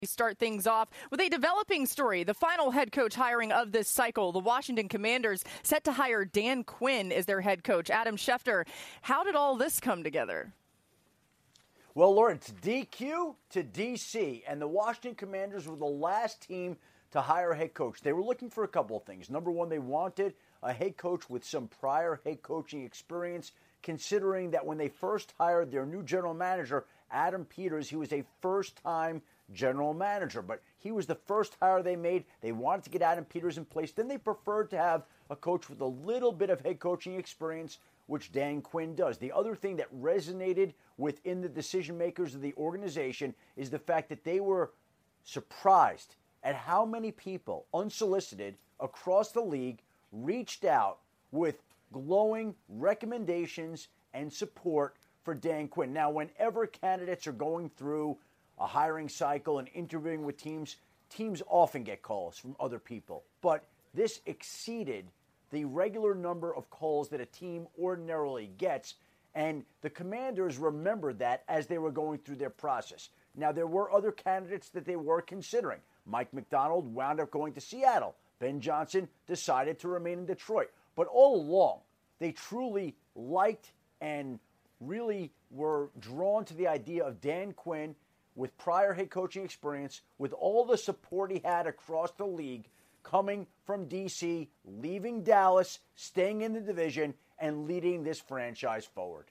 Start things off with a developing story. The final head coach hiring of this cycle, the Washington Commanders set to hire Dan Quinn as their head coach. Adam Schefter, how did all this come together? Well, Lauren, it's DQ to DC, and the Washington Commanders were the last team to hire a head coach. They were looking for a couple of things. Number one, they wanted a head coach with some prior head coaching experience, considering that when they first hired their new general manager, Adam Peters, he was a first-time general manager, but he was the first hire they made. They wanted to get Adam Peters in place. Then they preferred to have a coach with a little bit of head coaching experience, which Dan Quinn does. The other thing that resonated within the decision makers of the organization is the fact that they were surprised at how many people, unsolicited, across the league, reached out with glowing recommendations and support for Dan Quinn. Now, whenever candidates are going through a hiring cycle and interviewing with teams often get calls from other people. But this exceeded the regular number of calls that a team ordinarily gets. And the Commanders remembered that as they were going through their process. Now, there were other candidates that they were considering. Mike McDonald wound up going to Seattle. Ben Johnson decided to remain in Detroit. But all along, they truly liked and really were drawn to the idea of Dan Quinn with prior head coaching experience, with all the support he had across the league, coming from D.C., leaving Dallas, staying in the division, and leading this franchise forward.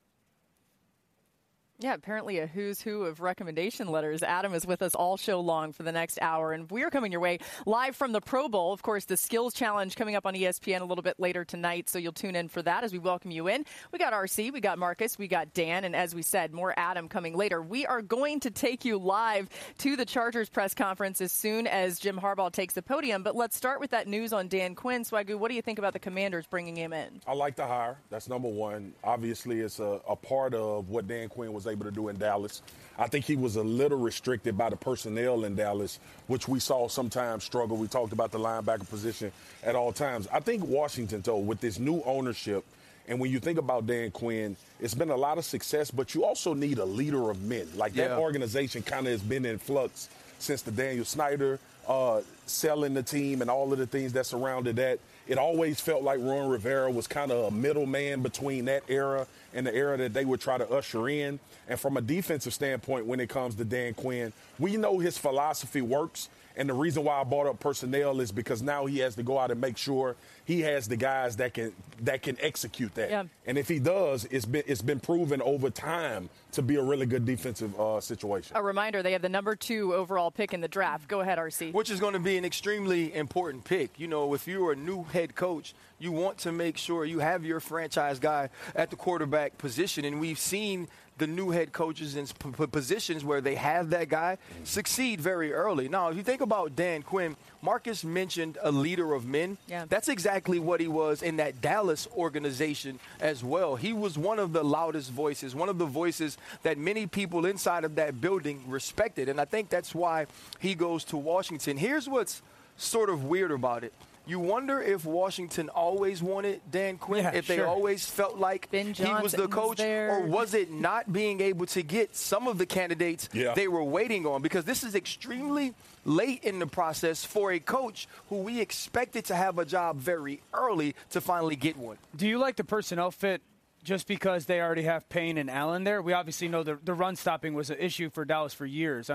Yeah, apparently a who's who of recommendation letters. Adam is with us all show long for the next hour, and we're coming your way live from the Pro Bowl. Of course, the Skills Challenge coming up on ESPN a little bit later tonight, so you'll tune in for that as we welcome you in. We got RC, we got Marcus, we got Dan, and as we said, more Adam coming later. We are going to take you live to the Chargers press conference as soon as Jim Harbaugh takes the podium, but let's start with that news on Dan Quinn. Swagoo, what do you think about the Commanders bringing him in? I like the hire. That's number one. Obviously, it's a part of what Dan Quinn was able to do in Dallas. I think he was a little restricted by the personnel in Dallas, which we saw sometimes struggle. We talked about the linebacker position at all times. I think Washington, though, with this new ownership, and when you think about Dan Quinn, it's been a lot of success, but you also need a leader of men. Like that organization kind of has been in flux since the Daniel Snyder selling the team and all of the things that surrounded that. It always felt like Ron Rivera was kind of a middleman between that era and the era that they would try to usher in. And from a defensive standpoint, when it comes to Dan Quinn, we know his philosophy works. And the reason why I brought up personnel is because now he has to go out and make sure he has the guys that can execute that. Yeah. And if he does, it's been proven over time to be a really good defensive situation. A reminder, they have the number 2 overall pick in the draft. Go ahead, RC. Which is going to be an extremely important pick. You know, if you're a new head coach, you want to make sure you have your franchise guy at the quarterback position. And we've seen the new head coaches in positions where they have that guy succeed very early. Now, if you think about Dan Quinn, Marcus mentioned a leader of men. Yeah. That's exactly what he was in that Dallas organization as well. He was one of the loudest voices, one of the voices that many people inside of that building respected. And I think that's why he goes to Washington. Here's what's sort of weird about it. You wonder if Washington always wanted Dan Quinn, if they always felt like he was the coach, or was it not being able to get some of the candidates they were waiting on? Because this is extremely late in the process for a coach who we expected to have a job very early to finally get one. Do you like the personnel fit just because they already have Payne and Allen there? We obviously know the run stopping was an issue for Dallas for years.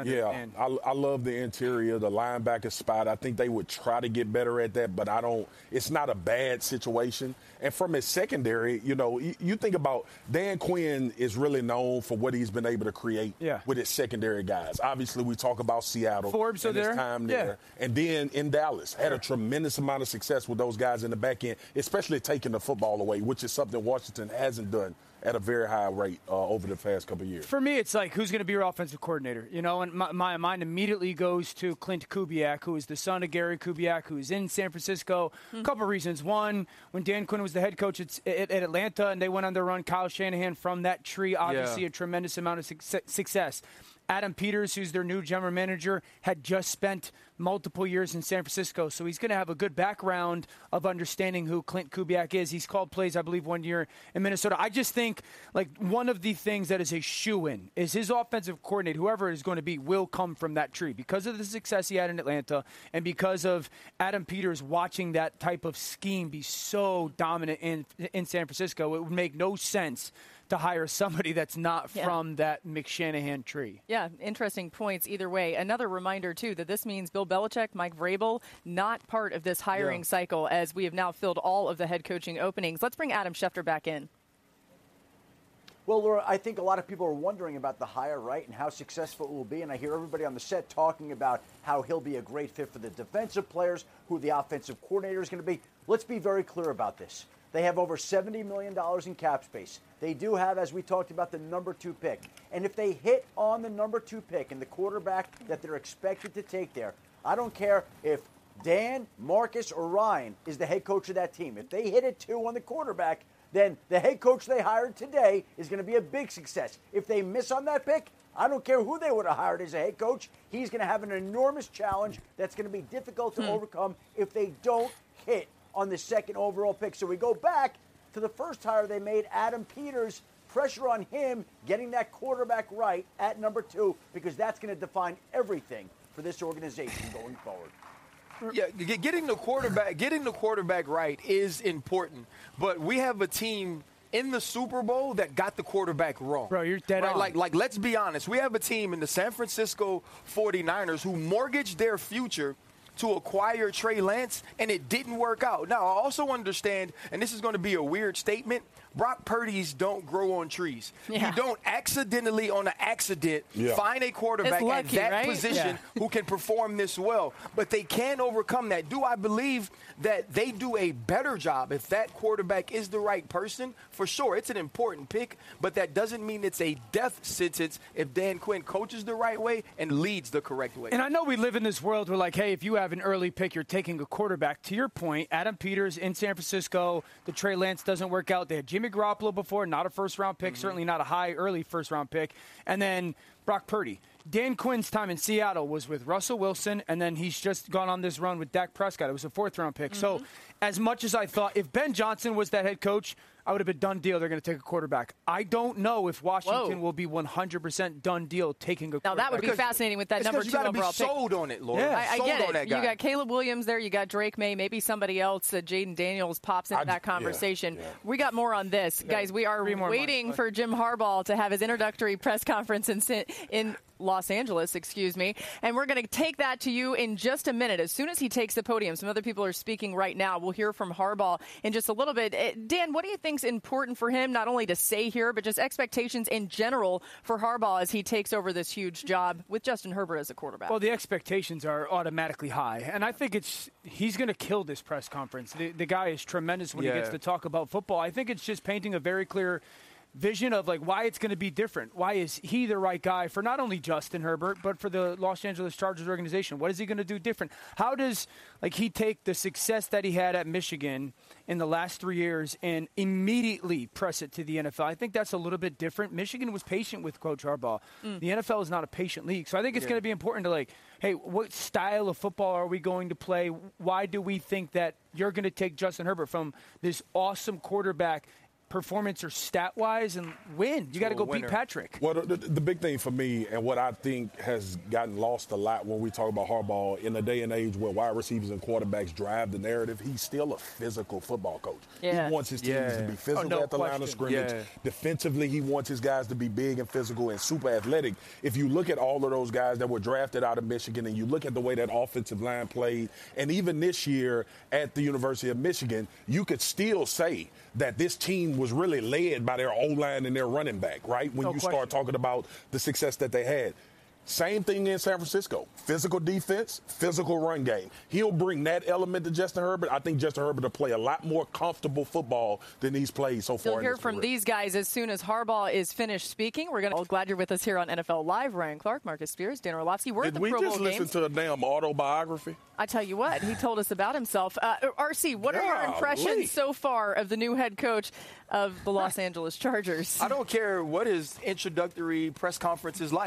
I love the interior, the linebacker spot. I think they would try to get better at that, but it's not a bad situation. And from his secondary, you know, you think about Dan Quinn is really known for what he's been able to create with his secondary guys. Obviously, we talk about Seattle Forbes and his time there. And then in Dallas, had a tremendous amount of success with those guys in the back end, especially taking the football away, which is something Washington hasn't done at a very high rate over the past couple of years. For me, it's like, who's going to be your offensive coordinator? You know, and my mind immediately goes to Clint Kubiak, who is the son of Gary Kubiak, who is in San Francisco. A couple of reasons. One, when Dan Quinn was the head coach at Atlanta and they went on their run, Kyle Shanahan from that tree, obviously a tremendous amount of success. Adam Peters, who's their new general manager, had just spent multiple years in San Francisco, so he's going to have a good background of understanding who Klint Kubiak is. He's called plays, I believe, 1 year in Minnesota. I just think, like, one of the things that is a shoo-in is his offensive coordinator, whoever it is going to be, will come from that tree because of the success he had in Atlanta and because of Adam Peters watching that type of scheme be so dominant in San Francisco. It would make no sense to hire somebody that's not from that McShanahan tree. Yeah, interesting points either way. Another reminder, too, that this means Bill Belichick, Mike Vrabel, not part of this hiring cycle as we have now filled all of the head coaching openings. Let's bring Adam Schefter back in. Well, Laura, I think a lot of people are wondering about the hire, right, and how successful it will be. And I hear everybody on the set talking about how he'll be a great fit for the defensive players, who the offensive coordinator is going to be. Let's be very clear about this. They have over $70 million in cap space. They do have, as we talked about, the number 2 pick. And if they hit on the number 2 pick and the quarterback that they're expected to take there, I don't care if Dan, Marcus, or Ryan is the head coach of that team. If they hit it 2 on the quarterback, then the head coach they hired today is going to be a big success. If they miss on that pick, I don't care who they would have hired as a head coach. He's going to have an enormous challenge that's going to be difficult to overcome if they don't hit on the 2nd overall pick. So we go back to the first hire they made, Adam Peters. Pressure on him getting that quarterback right at number 2 because that's going to define everything for this organization going forward. Yeah, getting the quarterback right is important, but we have a team in the Super Bowl that got the quarterback wrong. Bro, you're dead on. Like, let's be honest. We have a team in the San Francisco 49ers who mortgaged their future to acquire Trey Lance, and it didn't work out. Now, I also understand, and this is going to be a weird statement, Brock Purdy's don't grow on trees. Yeah. You don't accidentally, on an accident, find a quarterback lucky, at that right? position who can perform this well. But they can overcome that. Do I believe that they do a better job if that quarterback is the right person? For sure, it's an important pick, but that doesn't mean it's a death sentence if Dan Quinn coaches the right way and leads the correct way. And I know we live in this world where, like, hey, if you have an early pick, you're taking a quarterback. To your point, Adam Peters in San Francisco, the Trey Lance doesn't work out. They had Jimmy Garoppolo before, not a first-round pick, certainly not a high early first-round pick. And then Brock Purdy. Dan Quinn's time in Seattle was with Russell Wilson, and then he's just gone on this run with Dak Prescott. It was a 4th-round pick. So as much as I thought, if Ben Johnson was that head coach, I would have been done deal. They're going to take a quarterback. I don't know if Washington will be 100% done deal taking a quarterback. Now, that would be fascinating with that number 2 overall pick. You got to be sold on it, Laura. I sold get on it. that guy. You got Caleb Williams there. You got Drake May. Maybe somebody else. Jaden Daniels pops into that conversation. We got more on this. Guys, we are waiting for Jim Harbaugh to have his introductory press conference in Los Angeles, and we're going to take that to you in just a minute. As soon as he takes the podium, some other people are speaking right now. We'll hear from Harbaugh in just a little bit. Dan, what do you think is important for him, not only to say here, but just expectations in general for Harbaugh as he takes over this huge job with Justin Herbert as a quarterback? Well, the expectations are automatically high, and I think he's going to kill this press conference. The guy is tremendous when he gets to talk about football. I think it's just painting a very clear vision of, like, why it's going to be different. Why is he the right guy for not only Justin Herbert, but for the Los Angeles Chargers organization? What is he going to do different? How does, like, he take the success that he had at Michigan in the last 3 years and immediately press it to the NFL? I think that's a little bit different. Michigan was patient with Coach Harbaugh. The NFL is not a patient league. So I think it's going to be important to, like, hey, what style of football are we going to play? Why do we think that you're going to take Justin Herbert from this awesome quarterback performance or stat-wise and win? You got to go beat Patrick. Well, the big thing for me, and what I think has gotten lost a lot when we talk about Harbaugh, in a day and age where wide receivers and quarterbacks drive the narrative, he's still a physical football coach. He wants his teams to be physical at the line of scrimmage. Defensively, he wants his guys to be big and physical and super athletic. If you look at all of those guys that were drafted out of Michigan and you look at the way that offensive line played, and even this year at the University of Michigan, you could still say that this team was really led by their O-line and their running back, right? When start talking about the success that they had. Same thing in San Francisco. Physical defense, physical run game. He'll bring that element to Justin Herbert. I think Justin Herbert will play a lot more comfortable football than he's played so far. You'll hear from these guys as soon as Harbaugh is finished speaking. We're going to. Glad you're with us here on NFL Live. Ryan Clark, Marcus Spears, Dan Orlovsky. We're at the Pro Bowl games. Did we just listen to a damn autobiography? I tell you what, he told us about himself. RC, what are your impressions so far of the new head coach of the Los Angeles Chargers? I don't care what his introductory press conference is like.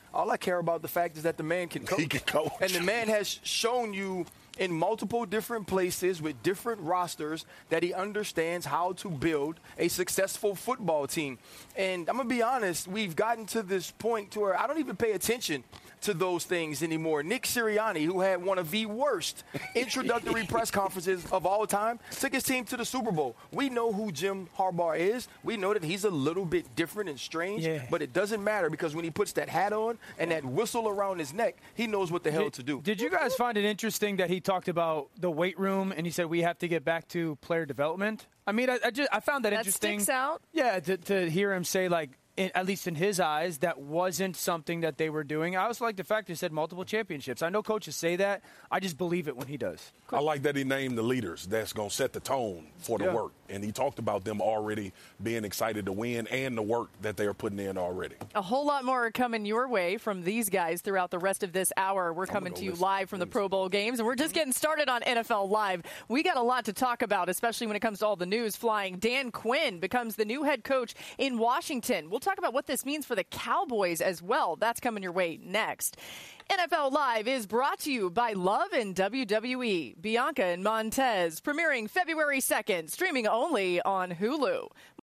All I care about the fact is that the man can coach. He can coach. And the man has shown you in multiple different places with different rosters that he understands how to build a successful football team. And I'm going to be honest, we've gotten to this point to where I don't even pay attention to those things anymore. Nick Sirianni, who had one of the worst introductory press conferences of all time, took his team to the Super Bowl. We know who Jim Harbaugh is. We know that he's a little bit different and strange, but it doesn't matter because when he puts that hat on and that whistle around his neck, he knows what the hell to do. Did you guys find it interesting that he talked about the weight room and he said we have to get back to player development? I mean, I found that interesting. That sticks out? Yeah, to hear him say, like, at least in his eyes, that wasn't something that they were doing. I also like the fact he said multiple championships. I know coaches say that. I just believe it when he does. I like that he named the leaders that's going to set the tone for the work. And he talked about them already being excited to win and the work that they are putting in already. A whole lot more coming your way from these guys throughout the rest of this hour. We're coming to you live from the Pro Bowl games, and we're just getting started on NFL Live. We got a lot to talk about, especially when it comes to all the news flying. Dan Quinn becomes the new head coach in Washington. We'll talk about what this means for the Cowboys as well. That's coming your way next. NFL Live is brought to you by Love and WWE. Bianca and Montez, premiering February 2nd, streaming only on Hulu.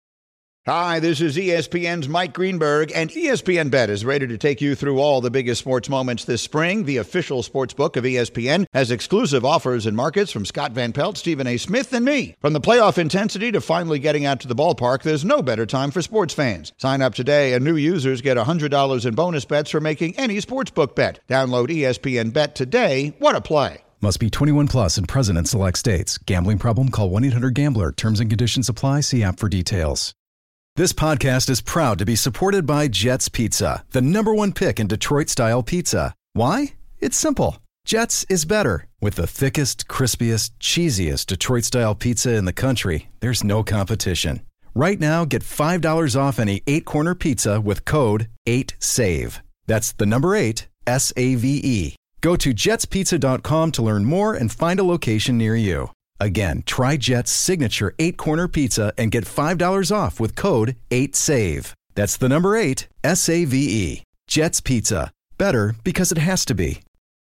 Hi, this is ESPN's Mike Greenberg, and ESPN Bet is ready to take you through all the biggest sports moments this spring. The official sports book of ESPN has exclusive offers and markets from Scott Van Pelt, Stephen A. Smith, and me. From the playoff intensity to finally getting out to the ballpark, there's no better time for sports fans. Sign up today, and new users get $100 in bonus bets for making any sportsbook bet. Download ESPN Bet today. What a play. Must be 21 plus and present in select states. Gambling problem? Call 1-800-GAMBLER. Terms and conditions apply. See app for details. This podcast is proud to be supported by Jets Pizza, the #1 pick in Detroit-style pizza. Why? It's simple. Jets is better. With the thickest, crispiest, cheesiest Detroit-style pizza in the country, there's no competition. Right now, get $5 off any 8-corner pizza with code 8SAVE. That's the number 8, S-A-V-E. Go to jetspizza.com to learn more and find a location near you. Again, try Jet's signature 8-corner pizza and get $5 off with code 8SAVE. That's the number 8, S-A-V-E. Jet's Pizza. Better because it has to be.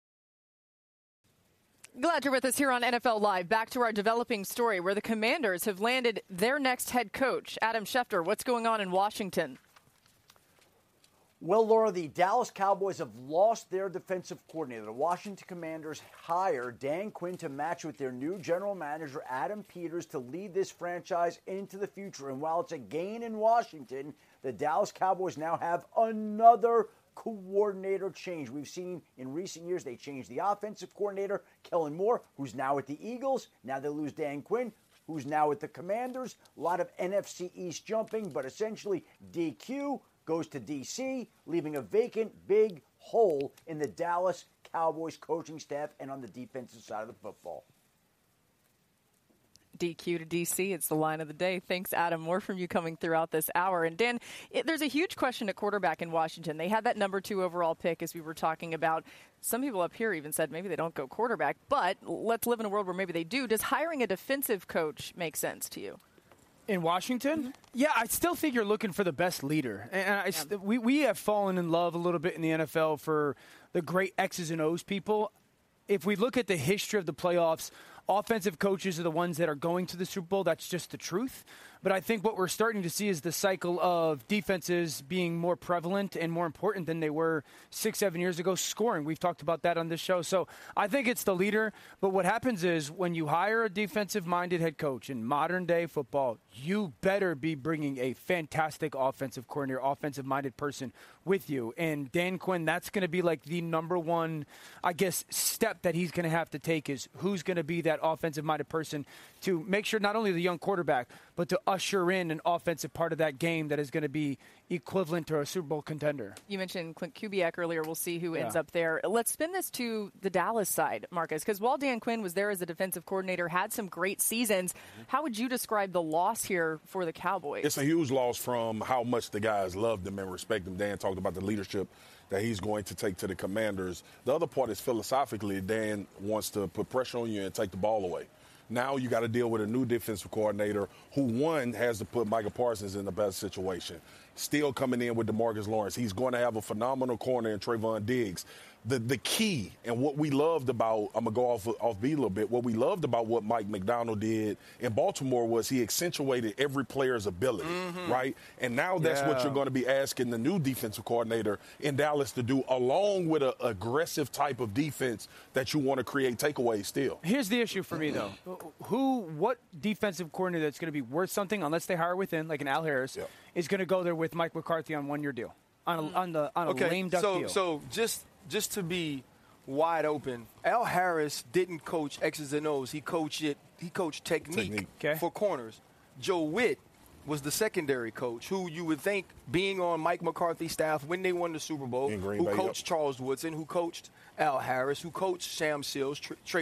Glad you're with us here on NFL Live. Back to our developing story where the Commanders have landed their next head coach. Adam Schefter, what's going on in Washington? Well, Laura, the Dallas Cowboys have lost their defensive coordinator. The Washington Commanders hired Dan Quinn to match with their new general manager, Adam Peters, to lead this franchise into the future. And while it's a gain in Washington, the Dallas Cowboys now have another coordinator change. We've seen in recent years they changed the offensive coordinator, Kellen Moore, who's now at the Eagles. Now they lose Dan Quinn, who's now at the Commanders. A lot of NFC East jumping, but essentially DQ goes to D.C., leaving a vacant big hole in the Dallas Cowboys coaching staff and on the defensive side of the football. DQ to D.C., it's the line of the day. Thanks, Adam. More from you coming throughout this hour. And Dan, there's a huge question at quarterback in Washington. They had that number 2 overall pick, as we were talking about. Some people up here even said maybe they don't go quarterback, but let's live in a world where maybe they do. Does hiring a defensive coach make sense to you? In Washington? Mm-hmm. Yeah, I still think you're looking for the best leader. And we have fallen in love a little bit in the NFL for the great X's and O's people. If we look at the history of the playoffs, offensive coaches are the ones that are going to the Super Bowl. That's just the truth. But I think what we're starting to see is the cycle of defenses being more prevalent and more important than they were 6-7 years ago. Scoring, we've talked about that on this show. So I think it's the leader. But what happens is when you hire a defensive-minded head coach in modern-day football, you better be bringing a fantastic offensive coordinator, offensive-minded person with you. And Dan Quinn, that's going to be like the number one, I guess, step that he's going to have to take is who's going to be that offensive-minded person to make sure not only the young quarterback, but to usher in an offensive part of that game that is going to be equivalent to a Super Bowl contender. You mentioned Clint Kubiak earlier. We'll see who ends up there. Let's spin this to the Dallas side, Marcus, because while Dan Quinn was there as a defensive coordinator, had some great seasons, how would you describe the loss here for the Cowboys? It's a huge loss from how much the guys loved him and respect him. Dan talked about the leadership that he's going to take to the Commanders. The other part is philosophically, Dan wants to put pressure on you and take the ball away. Now you got to deal with a new defensive coordinator who, one, has to put Micah Parsons in the best situation. Still coming in with DeMarcus Lawrence. He's going to have a phenomenal corner in Trayvon Diggs. The key and what we loved about, I'm going to go off beat a little bit, what we loved about what Mike Macdonald did in Baltimore was he accentuated every player's ability, right? And now that's what you're going to be asking the new defensive coordinator in Dallas to do, along with an aggressive type of defense that you want to create takeaways still. Here's the issue for me, though. What defensive coordinator that's going to be worth something, unless they hire within, like an Al Harris, is going to go there with Mike McCarthy on 1-year deal, on a lame duck deal? So just to be wide open, Al Harris didn't coach X's and O's. He coached technique. For corners. Joe Witt was the secondary coach, who you would think, being on Mike McCarthy's staff when they won the Super Bowl, who coached Charles Woodson, who coached Al Harris, who coached Sam Seals,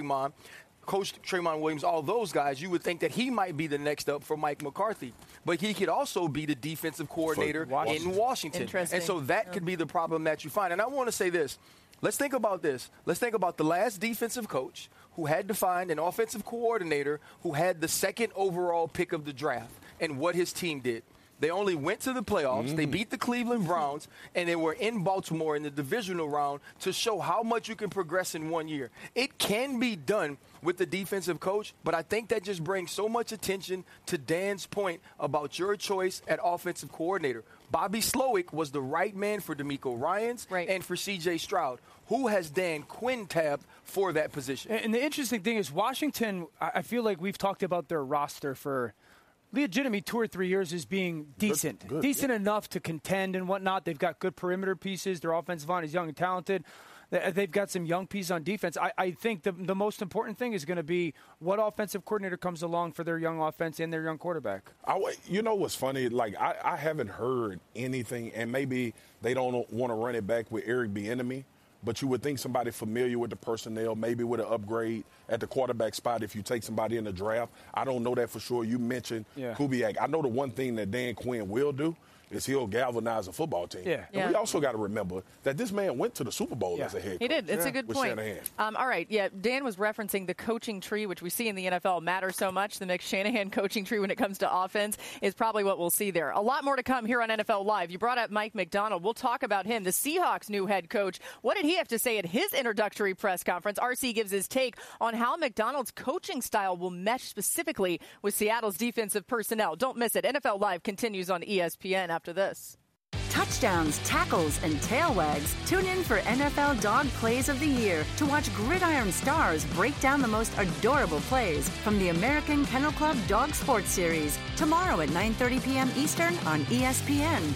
coached Tremont Williams, all those guys, you would think that he might be the next up for Mike McCarthy. But he could also be the defensive coordinator in Washington. Interesting. And so that could be the problem that you find. And I want to say this. Let's think about this. Let's think about the last defensive coach who had to find an offensive coordinator who had the second overall pick of the draft and what his team did. They only went to the playoffs. They beat the Cleveland Browns, and they were in Baltimore in the divisional round to show how much you can progress in 1 year. It can be done with the defensive coach, but I think that just brings so much attention to Dan's point about your choice at offensive coordinator. Bobby Slowick was the right man for DeMeco Ryans and for C.J. Stroud. Who has Dan Quinn tabbed for that position? And the interesting thing is Washington, I feel like we've talked about their roster for legitimately 2 or 3 years as being decent. Decent enough to contend and whatnot. They've got good perimeter pieces. Their offensive line is young and talented. They've got some young pieces on defense. I think the most important thing is going to be what offensive coordinator comes along for their young offense and their young quarterback. You know what's funny? Like, I haven't heard anything, and maybe they don't want to run it back with Eric Bieniemy, but you would think somebody familiar with the personnel, maybe with an upgrade at the quarterback spot if you take somebody in the draft. I don't know that for sure. You mentioned Kubiak. I know the one thing that Dan Quinn will do is he'll galvanize a football team. And we also got to remember that this man went to the Super Bowl as a head coach. He did. It's a good point. All right. Dan was referencing the coaching tree, which we see in the NFL matters so much. The Shanahan coaching tree when it comes to offense is probably what we'll see there. A lot more to come here on NFL Live. You brought up Mike Macdonald. We'll talk about him, the Seahawks' new head coach. What did he have to say at his introductory press conference? RC gives his take on how Macdonald's coaching style will mesh specifically with Seattle's defensive personnel. Don't miss it. NFL Live continues on ESPN after this. Touchdowns, tackles, and tail wags. Tune in for NFL Dog Plays of the Year to watch Gridiron Stars break down the most adorable plays from the American Kennel Club Dog Sports Series. Tomorrow at 9:30 p.m. Eastern on ESPN.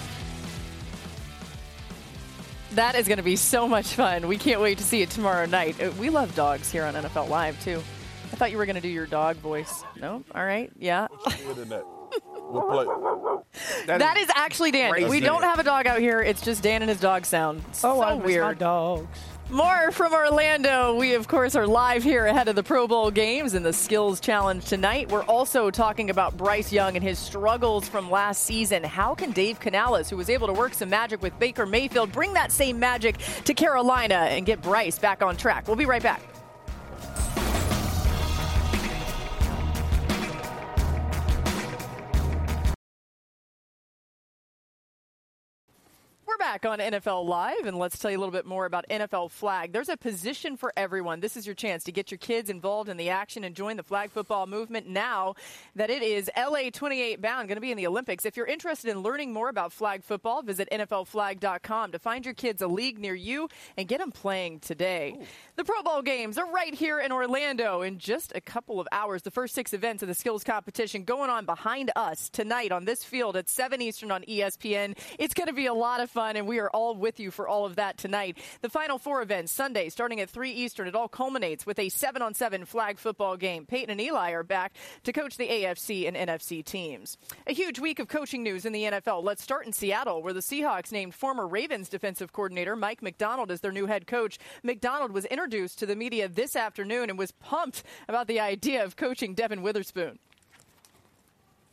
That is going to be so much fun. We can't wait to see it tomorrow night. We love dogs here on NFL Live, too. I thought you were going to do your dog voice. No? All right. Yeah. That is actually Dan. Crazy. We don't have a dog out here. It's just Dan and his dog sound. So weird. My dogs. More from Orlando. We, of course, are live here ahead of the Pro Bowl games and the Skills Challenge tonight. We're also talking about Bryce Young and his struggles from last season. How can Dave Canales, who was able to work some magic with Baker Mayfield, bring that same magic to Carolina and get Bryce back on track? We'll be right back. We're back on NFL Live, and let's tell you a little bit more about NFL Flag. There's a position for everyone. This is your chance to get your kids involved in the action and join the flag football movement now that it is LA 28 bound, going to be in the Olympics. If you're interested in learning more about flag football, visit NFLflag.com to find your kids a league near you and get them playing today. Ooh. The Pro Bowl games are right here in Orlando in just a couple of hours. The first 6 events of the skills competition going on behind us tonight on this field at 7 Eastern on ESPN. It's going to be a lot of fun, and we are all with you for all of that tonight. The final 4 events, Sunday, starting at 3 Eastern. It all culminates with a 7-on-7 flag football game. Peyton and Eli are back to coach the AFC and NFC teams. A huge week of coaching news in the NFL. Let's start in Seattle, where the Seahawks named former Ravens defensive coordinator Mike Macdonald as their new head coach. Macdonald was introduced to the media this afternoon and was pumped about the idea of coaching Devin Witherspoon.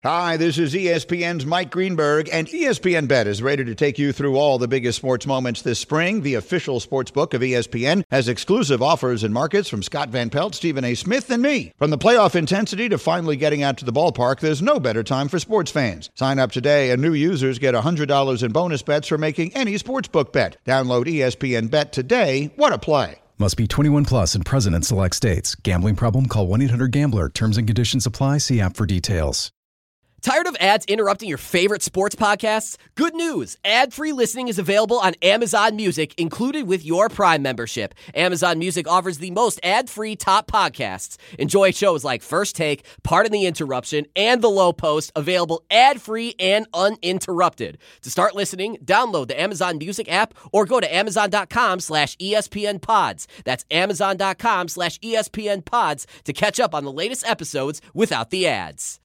Hi, this is ESPN's Mike Greenberg, and ESPN Bet is ready to take you through all the biggest sports moments this spring. The official sports book of ESPN has exclusive offers and markets from Scott Van Pelt, Stephen A. Smith, and me. From the playoff intensity to finally getting out to the ballpark, there's no better time for sports fans. Sign up today, and new users get $100 in bonus bets for making any sportsbook bet. Download ESPN Bet today. What a play. Must be 21 plus and present in select states. Gambling problem? Call 1-800-GAMBLER. Terms and conditions apply. See app for details. Tired of ads interrupting your favorite sports podcasts? Good news. Ad-free listening is available on Amazon Music, included with your Prime membership. Amazon Music offers the most ad-free top podcasts. Enjoy shows like First Take, Pardon the Interruption, and The Low Post, available ad-free and uninterrupted. To start listening, download the Amazon Music app or go to amazon.com/ESPN Pods. That's amazon.com/ESPN Pods to catch up on the latest episodes without the ads.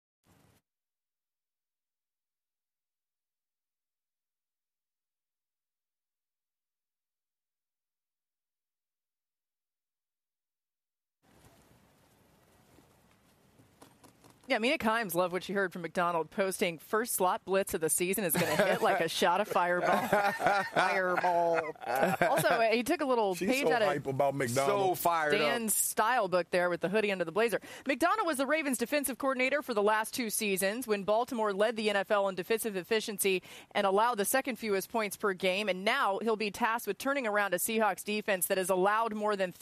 Yeah, Mina Kimes loved what she heard from McDonald posting first slot blitz of the season is going to hit like a shot of fireball. Fireball. Also, he took a little page out hype about So McDonald. fired Dan's up. style book there with the hoodie under the blazer. McDonald was the Ravens defensive coordinator for the last 2 seasons when Baltimore led the NFL in defensive efficiency and allowed the second fewest points per game. And now he'll be tasked with turning around a Seahawks defense that has allowed more than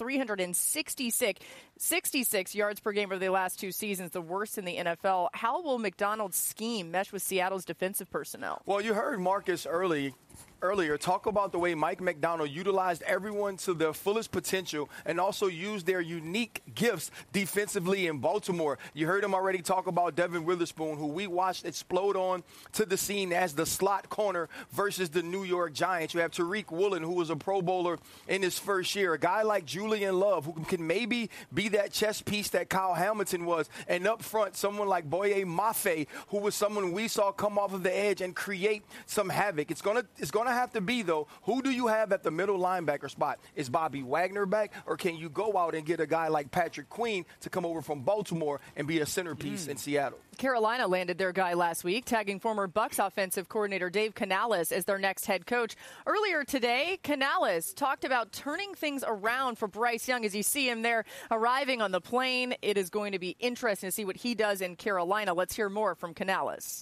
366 yards per game over the last 2 seasons, the worst in the NFL. How will McDonald's scheme mesh with Seattle's defensive personnel? Well, you heard Marcus earlier talk about the way Mike McDonald utilized everyone to their fullest potential and also used their unique gifts defensively in Baltimore. You heard him already talk about Devin Witherspoon, who we watched explode on to the scene as the slot corner versus the New York Giants. You have Tariq Woolen, who was a Pro Bowler in his first year. A guy like Julian Love, who can maybe be that chess piece that Kyle Hamilton was. And up front, someone like Boye Mafe, who was someone we saw come off of the edge and create some havoc. It's gonna have to be, though, who do you have at the middle linebacker spot? Is Bobby Wagner back, or can you go out and get a guy like Patrick Queen to come over from Baltimore and be a centerpiece in Seattle? Carolina landed their guy last week, tagging former Bucs offensive coordinator Dave Canales as their next head coach. Earlier today, Canales talked about turning things around for Bryce Young as you see him there arriving on the plane. It is going to be interesting to see what he does in Carolina. Let's hear more from Canales.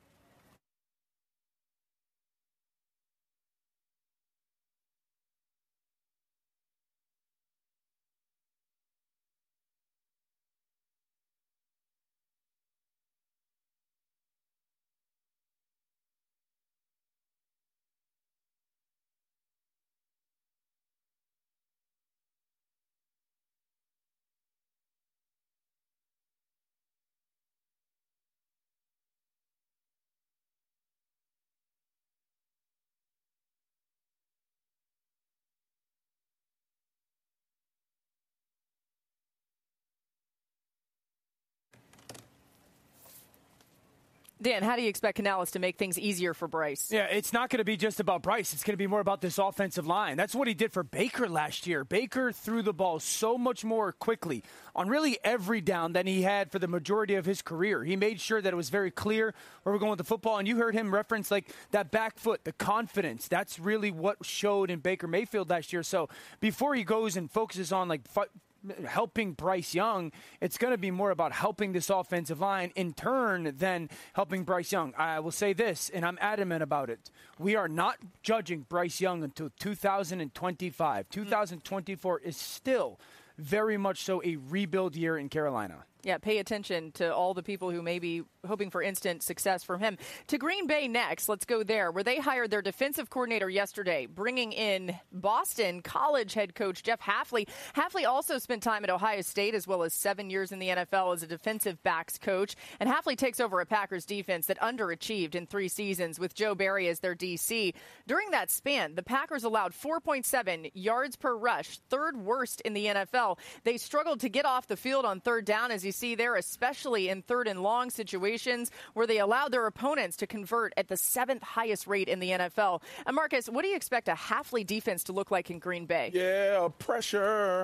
Dan, how do you expect Canales to make things easier for Bryce? Yeah, it's not going to be just about Bryce. It's going to be more about this offensive line. That's what he did for Baker last year. Baker threw the ball so much more quickly on really every down than he had for the majority of his career. He made sure that it was very clear where we're going with the football. And you heard him reference like that back foot, the confidence. That's really what showed in Baker Mayfield last year. So before he goes and focuses on like helping Bryce Young, it's going to be more about helping this offensive line in turn than helping Bryce Young. I will say this, and I'm adamant about it. We are not judging Bryce Young until 2025. 2024 is still very much so a rebuild year in Carolina. Yeah, pay attention to all the people who may be hoping for instant success from him. To Green Bay next, let's go there, where they hired their defensive coordinator yesterday, bringing in Boston College head coach Jeff Hafley. Hafley also spent time at Ohio State as well as 7 years in the NFL as a defensive backs coach. And Hafley takes over a Packers defense that underachieved in 3 seasons with Joe Barry as their DC. During that span, the Packers allowed 4.7 yards per rush, 3rd worst in the NFL. They struggled to get off the field on 3rd down, as you see there, especially in 3rd and long situations where they allowed their opponents to convert at the 7th highest rate in the NFL. And Marcus, what do you expect a Hafley defense to look like in Green Bay? Yeah, pressure.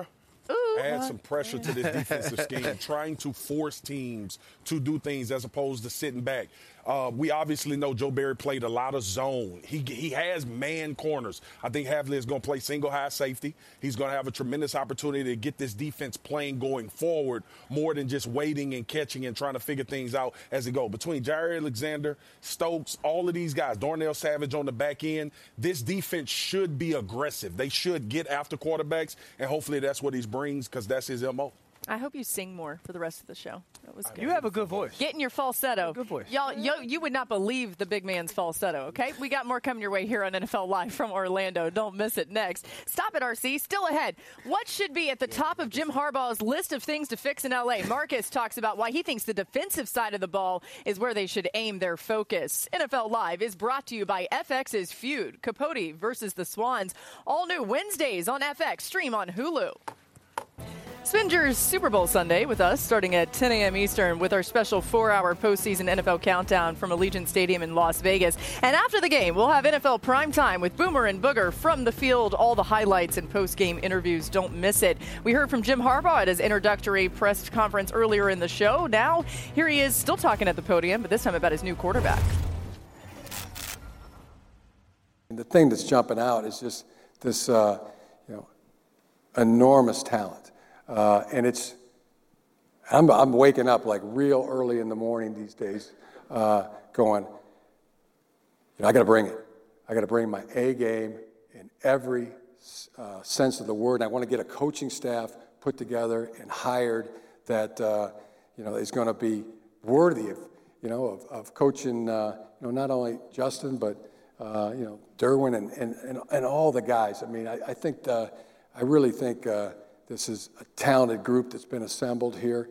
add some pressure to this defensive scheme, trying to force teams to do things as opposed to sitting back. We obviously know Joe Barry played a lot of zone. He has man corners. I think Havli is going to play single high safety. He's going to have a tremendous opportunity to get this defense playing going forward more than just waiting and catching and trying to figure things out as they go. Between Jaire Alexander, Stokes, all of these guys, Darnell Savage on the back end, this defense should be aggressive. They should get after quarterbacks, and hopefully that's what he brings because that's his MO. I hope you sing more for the rest of the show. That was good. You have a good voice. Get in your falsetto. Good voice. Y'all, you would not believe the big man's falsetto, okay? We got more coming your way here on NFL Live from Orlando. Don't miss it next. Stop it, RC. Still ahead. What should be at the top of Jim Harbaugh's list of things to fix in L.A.? Marcus talks about why he thinks the defensive side of the ball is where they should aim their focus. NFL Live is brought to you by FX's Feud, Capote versus the Swans. All new Wednesdays on FX. Stream on Hulu. Spinger's Super Bowl Sunday with us starting at 10 a.m. Eastern with our special 4-hour postseason NFL countdown from Allegiant Stadium in Las Vegas. And after the game, we'll have NFL Primetime with Boomer and Booger from the field. All the highlights and post-game interviews. Don't miss it. We heard from Jim Harbaugh at his introductory press conference earlier in the show. Now, here he is still talking at the podium, but this time about his new quarterback. And the thing that's jumping out is just this, enormous talent. And I'm waking up like real early in the morning these days going, I got to bring it. I got to bring my A game in every sense of the word. And I want to get a coaching staff put together and hired that, is going to be worthy of coaching, not only Justin, but, Derwin and all the guys. I mean, I really think this is a talented group that's been assembled here.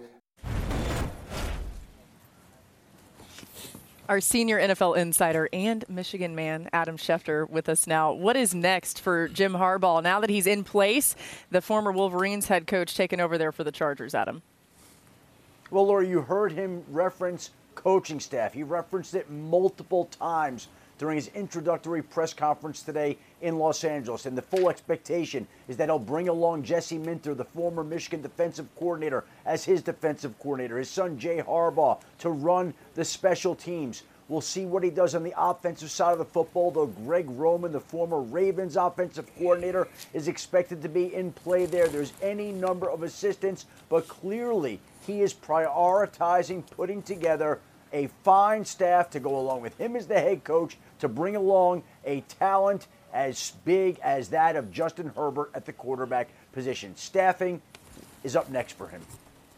Our senior NFL insider and Michigan man, Adam Schefter, with us now. What is next for Jim Harbaugh now that he's in place? The former Wolverines head coach taking over there for the Chargers, Adam. Well, Laura, you heard him reference coaching staff. He referenced it multiple times during his introductory press conference today in Los Angeles. And the full expectation is that he'll bring along Jesse Minter, the former Michigan defensive coordinator, as his defensive coordinator, his son Jay Harbaugh, to run the special teams. We'll see what he does on the offensive side of the football, though Greg Roman, the former Ravens offensive coordinator, is expected to be in play there. There's any number of assistants, but clearly he is prioritizing putting together a fine staff to go along with him as the head coach, to bring along a talent as big as that of Justin Herbert at the quarterback position. Staffing is up next for him.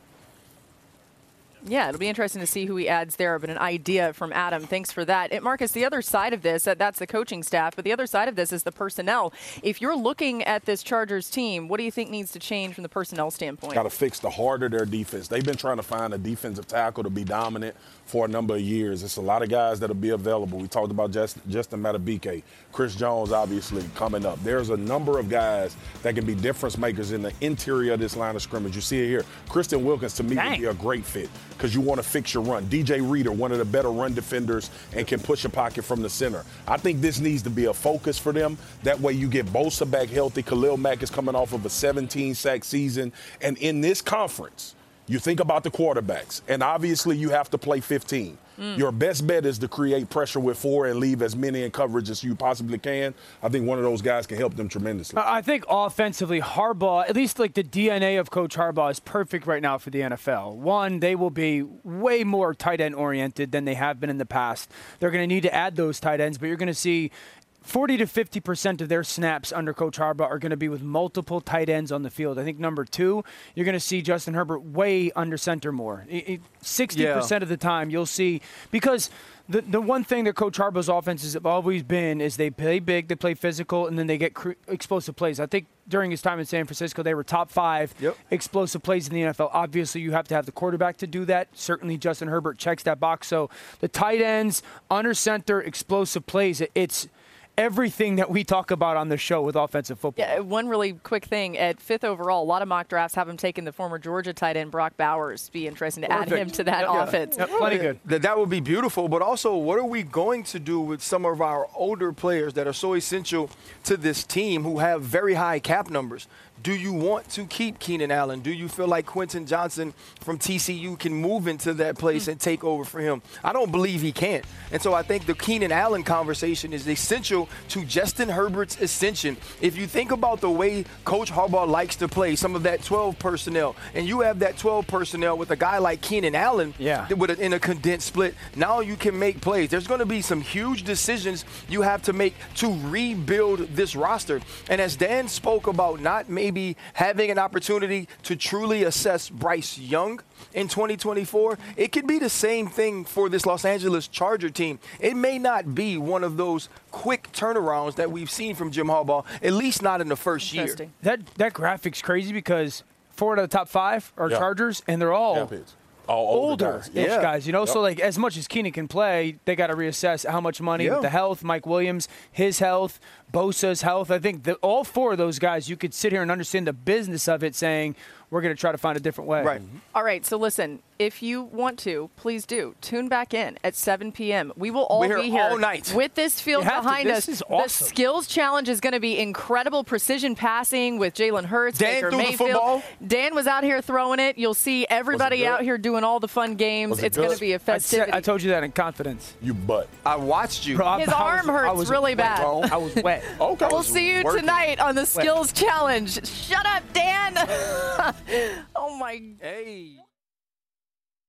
Yeah, it'll be interesting to see who he adds there, but an idea from Adam. Thanks for that. And Marcus, the other side of this, that's the coaching staff, but the other side of this is the personnel. If you're looking at this Chargers team, what do you think needs to change from the personnel standpoint? Got to fix the heart of their defense. They've been trying to find a defensive tackle to be dominant for a number of years. It's a lot of guys that'll be available. We talked about Justin Madubuike, Chris Jones obviously coming up. There's a number of guys that can be difference makers in the interior of this line of scrimmage. You see it here. Kristen Wilkins, to me, would be a great fit because you want to fix your run. DJ Reader, one of the better run defenders and can push a pocket from the center. I think this needs to be a focus for them. That way you get Bosa back healthy. Khalil Mack is coming off of a 17-sack season. And in this conference, you think about the quarterbacks, and obviously you have to play 15. Your best bet is to create pressure with 4 and leave as many in coverage as you possibly can. I think one of those guys can help them tremendously. I think offensively, Harbaugh, at least like the DNA of Coach Harbaugh, is perfect right now for the NFL. One, they will be way more tight end oriented than they have been in the past. They're going to need to add those tight ends, but you're going to see 40 to 50% of their snaps under Coach Harbaugh are going to be with multiple tight ends on the field. I think number 2, you're going to see Justin Herbert way under center more. 60% of the time you'll see, because the one thing that Coach Harbaugh's offenses have always been is they play big, they play physical, and then they get explosive plays. I think during his time in San Francisco, they were top 5 explosive plays in the NFL. Obviously, you have to have the quarterback to do that. Certainly, Justin Herbert checks that box. So the tight ends, under center, explosive plays, it's everything that we talk about on the show with offensive football. Yeah, one really quick thing. At 5th overall, a lot of mock drafts have him taking the former Georgia tight end Brock Bowers. Be interesting to add him to that offense. Yeah, plenty good. That would be beautiful, but also what are we going to do with some of our older players that are so essential to this team who have very high cap numbers? do you want to keep Keenan Allen? Do you feel like Quentin Johnson from TCU can move into that place and take over for him? I don't believe he can. And so I think the Keenan Allen conversation is essential to Justin Herbert's ascension. If you think about the way Coach Harbaugh likes to play, some of that 12 personnel, and you have that 12 personnel with a guy like Keenan Allen in a condensed split, now you can make plays. There's going to be some huge decisions you have to make to rebuild this roster. And as Dan spoke about not maybe having an opportunity to truly assess Bryce Young in 2024, it could be the same thing for this Los Angeles Charger team. It may not be one of those quick turnarounds that we've seen from Jim Harbaugh, at least not in the first year. That graphic's crazy because 4 out of the top 5 are Chargers, and they're all older guys, you know. So like, as much as Keenan can play, they got to reassess how much money with the health, Mike Williams, his health, Bosa's health. I think that all 4 of those guys, you could sit here and understand the business of it, saying we're going to try to find a different way. Right. All right. So listen, if you want to, please do tune back in at 7 p.m. We will all be here all night with this field behind us. This is awesome. The skills challenge is going to be incredible precision passing with Jalen Hurts, Dan Baker threw Mayfield. the football. Dan was out here throwing it. You'll see everybody out here doing all the fun games. It's going to be a festivity. I told you that in confidence. You butt. I watched you. His arm hurts really bad. I was wet. Okay. We'll see you tonight on the skills challenge. Shut up, Dan. Oh my. Hey.